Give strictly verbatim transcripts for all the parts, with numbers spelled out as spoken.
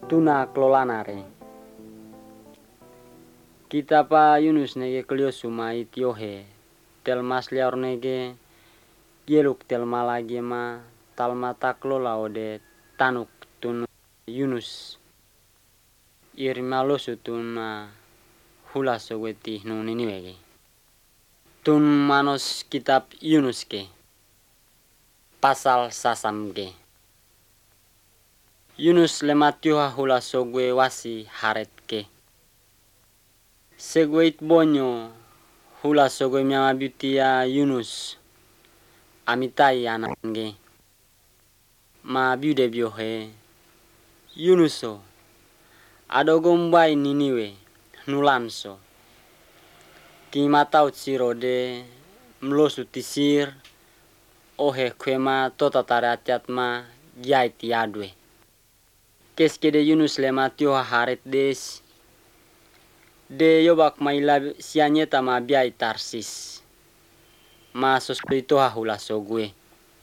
tuna klolanare. Kita pa Yunus nege klio suma itiohe. Tel mas liaur nege gieluk tel malagi ma talma taklola ode tanuk tun Yunus. Irma losu tun hula soweti nu niniwege. Tun manos kitab Yunus ke. Pasal sasam ge. Yunus lematioha hula sogwe wasi haret ke. Segweit bonyo hula sogwe miama butia Yunus. Amitai anange. Ma biude biohe. Yunuso. Adogombai niniwe. Nulanso. Kimatau tsirode. Mlosu tisir. Ohe kwema tota taratiat ma. Giaiti adwe. Keskede Yunus lematioha haret des. De yobak maila sianyeta ma biai Tarsis. Ma sospitoha hula sogwe.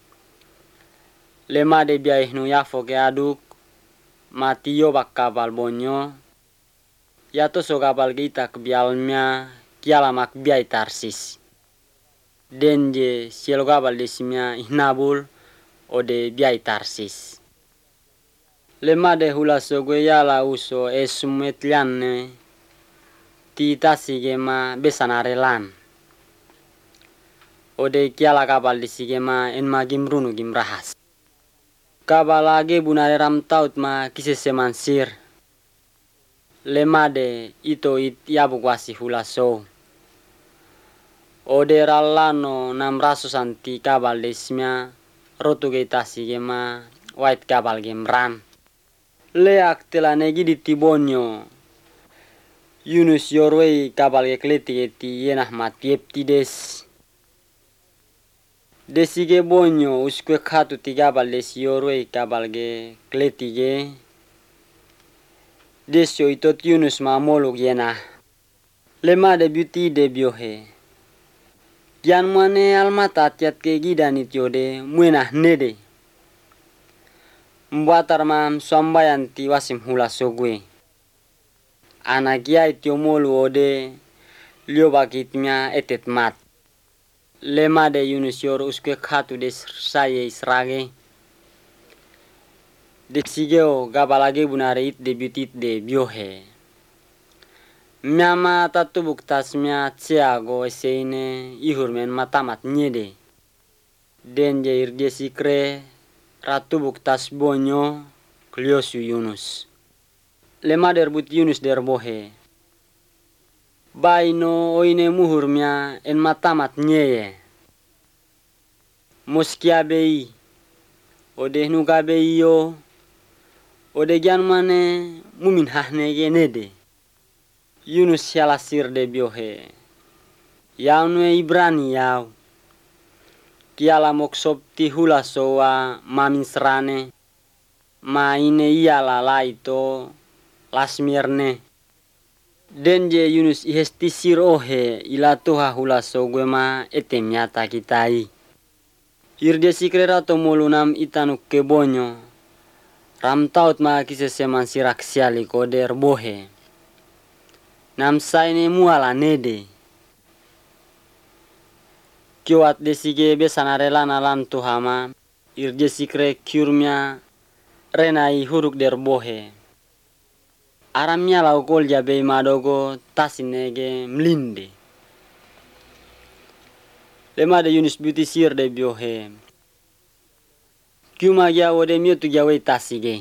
Lema de biai nu yafo ke aduk. Ma ti yobak kapal bonyo. Yato so kapal kita kebialmya. Kialamak biai Tarsis. Denje sielo kapal desimya ihnabul. Ode biai Tarsis. Lema de hula sogwe yala uso esumet lianne. Ti tasigema besanarelan. Ode kiala kapal disigema enma gimrunu gimrahas. Kapal age bunare ram taut ma kisesemansir. Lemade ito it yabukwasi hula so. Ode rallano nam rasus anti kapal desmya rotuge tasigema white kapal gemran. Leak telanegi di tibonyo. Yunus yorwei kapal ke kleti eti yenah matiep tides. Desige bonyo uskwe khatu ti kapal desi yorwei kapal ke kleti ge. Desyo itot Yunus ma moluk yenah. Lema de beauty de biohe. Kian mane almata atiat ke gidanit yode muenah nede. Mbuatar mam sombayan ti wasim hula sogwe. Anagia itiomolu ode lio bakitnya etet mat. Lema de Yunus yor uskwe khatu des saye israge. Desigeo gabalage bunare it debutit de biohe. Myama tatubuk tasmya tsiago eseine ihurmen matamat nyede. Denje irgesikre ratubuk tas bonyo kliosu Yunus. Lema derbut Yunus derbohe. Baino oine muhurmya en matamat nyeye. Moskia bei. Ode nuka bei yo. Ode gian mane mumin hahnege nede. Yunus sialasir de biohe. Yaunwe Ibrani yau. Kiala moksop ti hula soa mamin serane. Ma ine iala laito. Lasmirne. Denje Yunus ihestisir ohe ilatoha hula sogwema etem nyata kitai. Irde sikrera tomolunam itanuk kebonyo. Ram taut ma kiseseman sirak siali koder bohe. Nam saine muala nede. Kiwat desige besanarela nalan tuhama. Irde sikre kiurmya renai huruk der bohe. Aramnya laukol jabe madogo tasinege mlinde. Lema de Yunus beauty sir de biohe. Kiuma gya wode miotu gya wei tasige.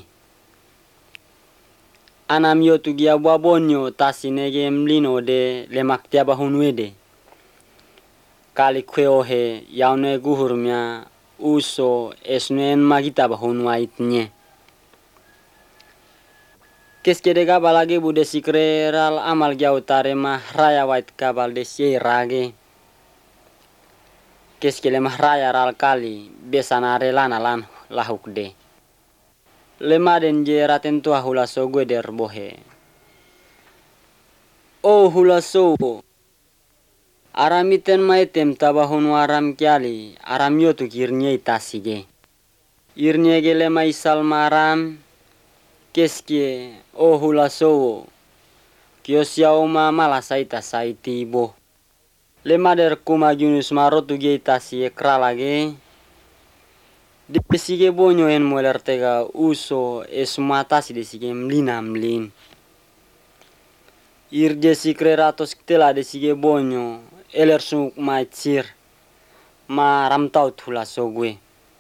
Ana miotu gya wabonyo tasinege mlino de lemak tiaba hunwede. Kali kweohe yaune guhurmya uso esnuen magita bahunwa itnye. Keskede kapal lagi bude sikre ral amal jauh tarema raya white kapal desi rage. Keskele mah raya ral kali besanare lana lan lahuk de. Lema denje raten tua hula so gue der bohe. Oh hula so. Aramiten maitem tabahun waram kiali aram yotu kirnya itasige. Irnya gele maisal maram. Keski o hula sowo. Kiosiao ma mala saita saiti bo. Lemader kuma Yunus marotu geita si ekralage. Desige bonyo en moler tega uso esmata si desige mlina mlin. Irje si kreratos ktela desige bonyo eler suk maitsir ma ramtau thula sogwe.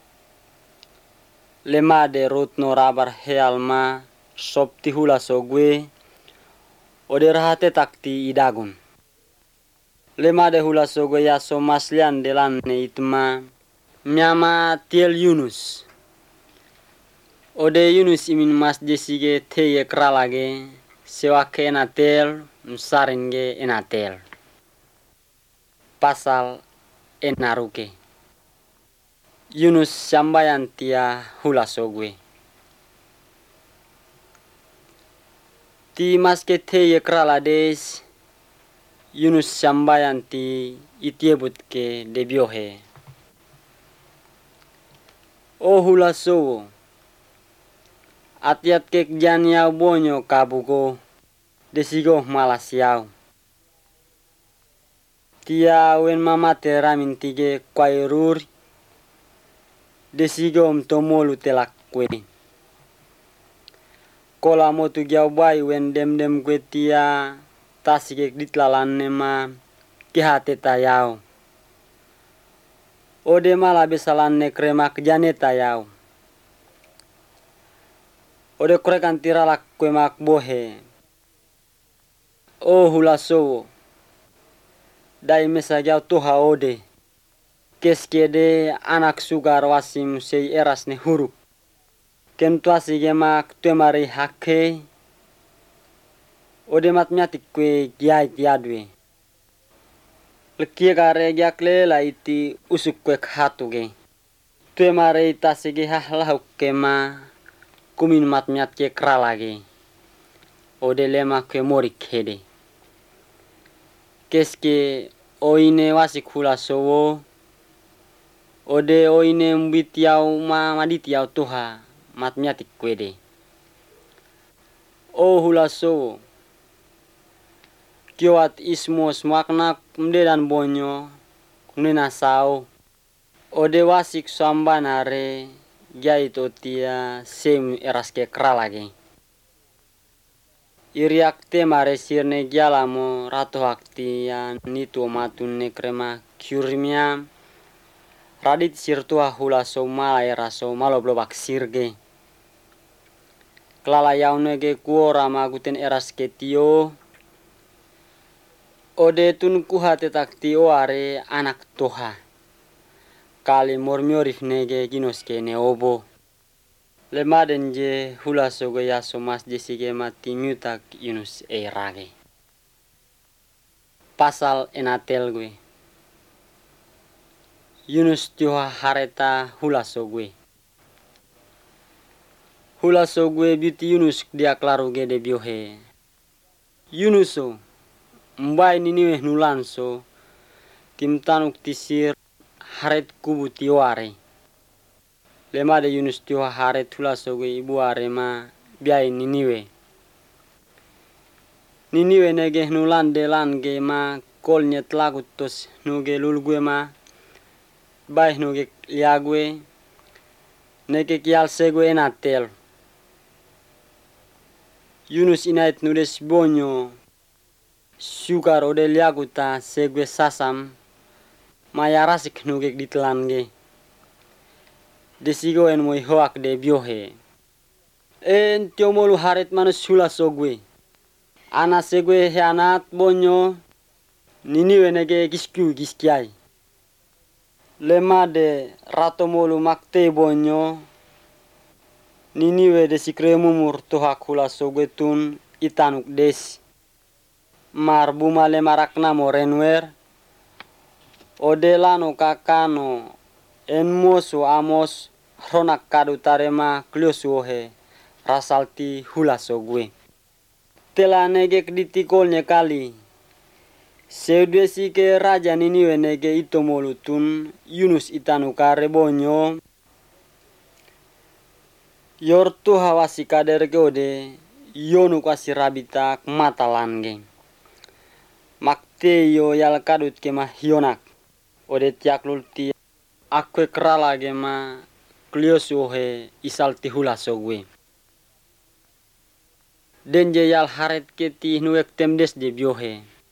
Lemade rutno rabar healma sopti hula sogwe ode rahate takti idagun. Lemade hula sogwe ya so maslian delanne itma myama tiel Yunus. Ode Yunus imin mas jesige teye kralage sewake enatel msaringe enatel. Pasal enaruke. Yunus sambayan tia hula sogwe. Ti maske teye kralades Yunus sambayan ti itiebut ke debiohe. O hula sowo. Atiat kek janiau bonyo kabuko desigo malasiau. Tia wen mamate ramin tige kwairur desigo mtomolu telak kwe. Kola motu gyau bai wen dem dem kwe tia tasigek ditlalanne ma kihate tayau. Ode mala besalanne kremak jane tayau. Ode krekan tiralak kwe mak bohe. O hula sowo. Dai mesa gyau toha ode. Keskede anak sugar wasim sei eras ne huruk. Kentuasi gemak temari hake. Ode mat nyatik kwe gyai tiadwe. Lekie kare gyak lela iti usuk kwe khatuge. Temari tasige hahlahu kema kumin mat nyatke kralage. Ode lema kwe morik hede. Keske oine wasik hula sowo. Ode oine mbitiau ma maditiau toha mat nyatik kwede. O hula sowo. Kiwat ismos maknak mdedan bonyo kunena sao. Ode wasik sambanare jaito tia sem eraske kralage. Iriak temare sirne gyalamo rato haktia nitu matun nekrema kyurmia. Radit sirtua hula so mala era so malo blobak sirge. Klala yaunege kuora maguten eraske tio. Ode tun kuhate takti oare anak toha. Kali mormiorif nege ginoske ne obo. Lemaden je hula sogo yaso mas jesige mati mutak Yunus e rage. Pasal enatel gue. Yunus tioha hareta hula sogwe. Hula sogwe biti Yunus dia klaru gede biohe. Yunuso. Mbai niniwe nulanso. Timtanuk tisir haret kubu tiware. Lemade Yunus tioha haret hula sogwe ibu arema biai niniwe. Niniwe nege nulan delan ge ma kolnyet lagutos nuge lulgue ma. Baik nuge liagwe. Nege kial segwe enatel. Yunus inait nudes bonyo. Sukar ode liaguta segwe sasam. Maya rasik nuge ditlange. Desigo en moi hoak de biohe. En tiomolu haret manus hula sogwe. Ana segwe he anat bonyo. Niniwe nege gisku giskiai. Lemade ratomolu makte bonyo. Niniwe desikre mumur tohak hula sogwe tun itanuk des. Mar bumale marakna morenwer. Ode lano kakano. En mosu amos ronak kadu tarema kliosuohe. Rasalti hula sogwe. Tela nege kditikolnya kali. Seudwe sike raja niniwe nege itomolu tun Yunus itanukare bonyo. Yor tu hawasi kader ke ode yonu kwasi rabitak matalan geng. Makte yo yal kadut ke mah yonak. Ode tiak lulti akwe krala ge ma klios he isal tihula sogwe. Denje yal haret ke ti nuek temdes de biohe.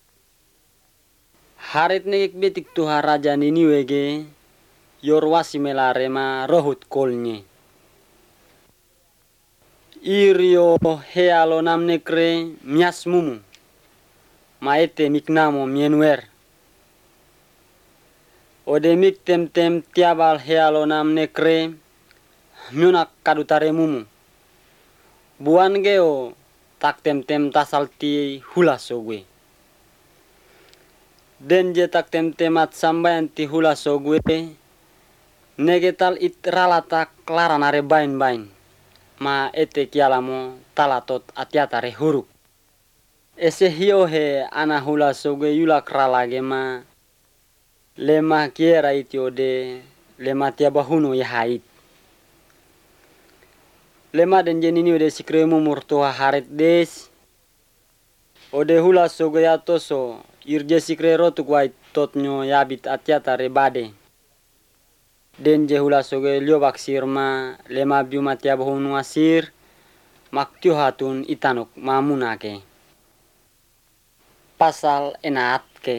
Haret nekik betik tuha raja niniwege yor wasi melare ma rohut kolnye. Irio healo nam nekre mias mumu. Maete miknamo mienwer. Ode mik tem tem tiabal healo nam nekre myunak kadutare mumu. Buan geo tak tem tem tasal ti hula sogwe. Denje tak tem temat sambayan ti hula sogwe. Negetal it ralatak laranare bain bain. Ma ete kialamo talatot atiatare huruk. Ese hio he ana hula sogwe yulak ralage ma lema kiera iti ode lema tiabahunu ya hait. Lema denje nini ode sikremu murtua haret des. Ode hula sogwe atoso irje sikre rotuk wait totnyo yabit atiatare bade. Denje hula sogwe liobak sirma lema biuma tiabahunu asir maktio hatun itanuk mamunake. Pasal enaat ke.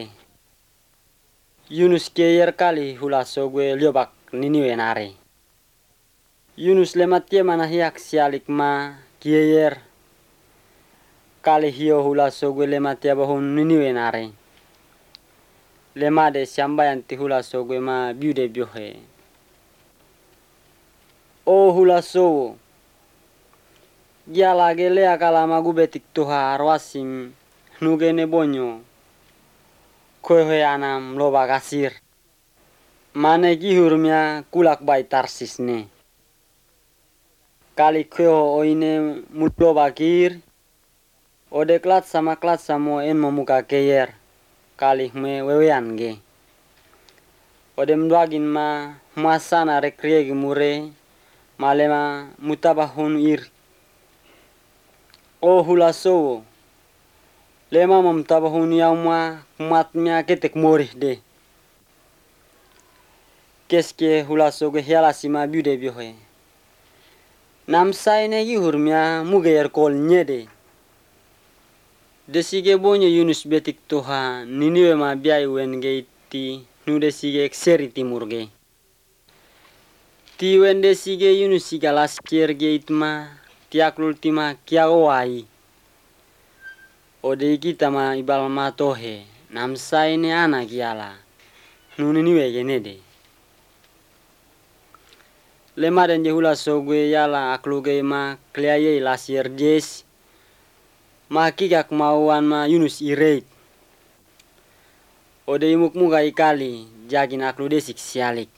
Yunus keyer kali hula sogwe liobak niniwe nare. Yunus lematie mana hiak sialik ma kiyer. Kali hio hula sogwe lematie bahun niniwe nare. Lema de siambayan ti hula sogwe ma biude biohe. O hula sowo. Giala gelea kalama gubetik tuha arwasim nugene bonyo. Koehe anam loba kasir. Mane gihurmia kulak bai tarsis ne. Kali koeho oine muloba kir. Ode klat sama klat samo en memuka keyer. Kali me wewean ge. Ode mduagin ma masana rekriegi mure. Malema mutabahun ir. O hula sowo. Lema mamtabahun yauma kumatmia ketek morih de. Keske hula soge hiala sima biude biohe. Namsai ne yihurmia mugeyer kol nyede. Desige bonyo Yunus betik tuha niniwe ma biai wenge iti nu desige ekseri timurge. Ti wende sige Yunus sigalas kierge itma tiak lultima kiawai. Ode kita ma ibal matohe namsai ne ana kiala nuni niwe genede. Lema denje hula sogwe yala akluge ma kliaye lasier jes ma kikak mauan ma Yunus ireit. Ode imuk muga ikali jagin aklude sik sialik.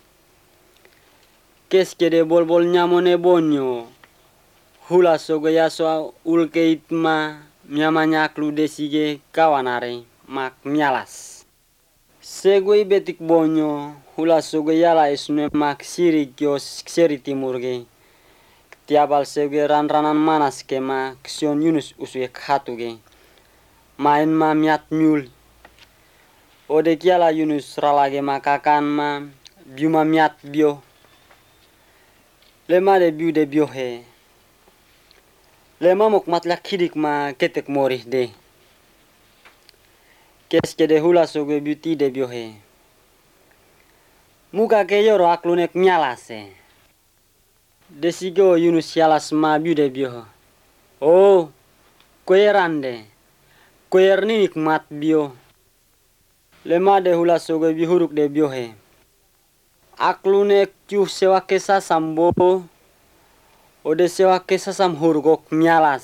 Keskede bol bol nyamone bonyo hula sogwe yaso ulke itma miamanya aklude sige kawanare mak mialas. Segwe betik bonyo hula sogwe yala isne mak siri kios seri timurge. Tiabal segwe ran ranan manas ke ma ksion Yunus usue khatuge. Main ma miat nyul. Ode kiala Yunus ralage ma kakan ma biuma miat bio. Lema de biu de bio he. Lema mok matlak hidik ma ketek morih de. Keske de hula sogwe beauty de biohe. Muka ke yoro aklunek nyalase. Desigo Yunus yalas ma biu de bioho. Oh, koyerande. Koyer ninik mat bio. Lema de hula sogwe bihuruk de biohe. Aklunek kyuh sewa kesa sambo. Ode sewa kesa sam hurgok nyalas.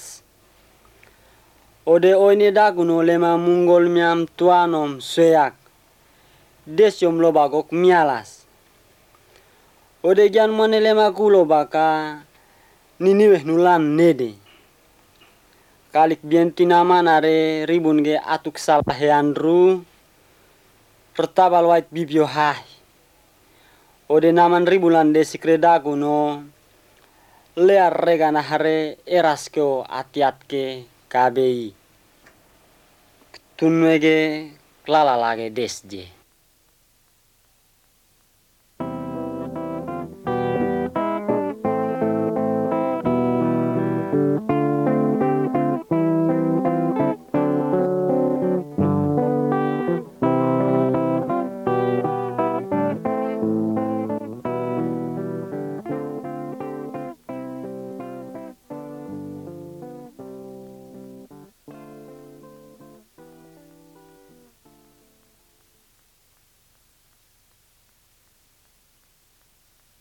Ode oine daguno lema munggol miam tuanom seyak. Desyom lobagok mialas. Ode gian mone lema kulo baka niniweh nulan nede. Kalik bienti nama nare ribun ge atuk salah andru. Pertabal wait bibio hai. Ode naman ribulan de sikre daguno. lear regana hare eraskeo atiatke kabei. Tunwege klala lage desje.